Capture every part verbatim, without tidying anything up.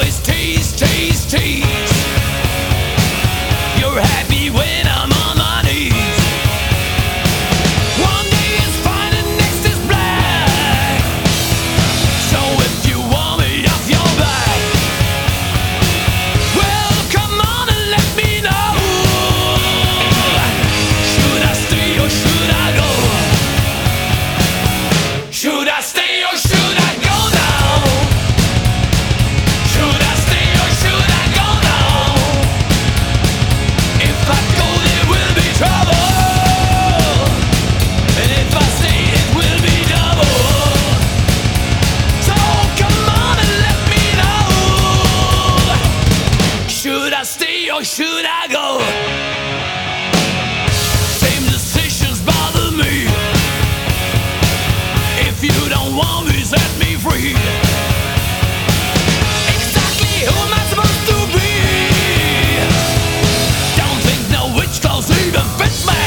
always tease, tease, tease. You're happy when I'm on my knees. One day is fine and next is black. So if you want me off your back, well, come on and let me know. Should I stay or should I go? Should I stay or should I go now? Should I stay or should I go now? If I go there will be trouble, and if I stay it will be double. So come on and let me know. Should I stay or should I go? Same decisions bother me. If you don't want me, set me free. Exactly who am I supposed to be? Don't think no which clothes even fits me.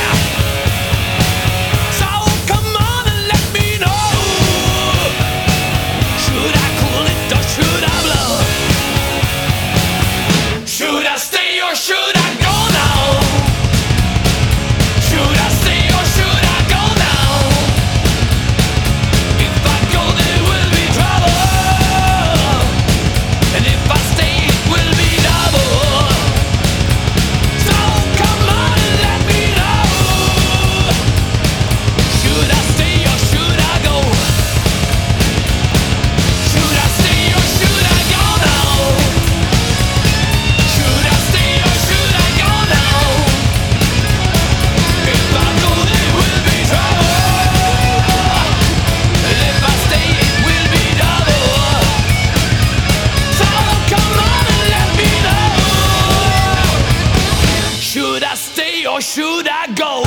So come on and let me know. Should I cool it or should I blow? Should I stay or should I go now? Should I stay or should I go now? If I go there will be trouble, and if I stay it will be double. So come on and let me know. Should I stay or should I go? Should I stay or should I go now? Should I stay or should I go now? If I go there will be trouble, and if I stay it will be double. So come on and let me know. Should I stay or should I go?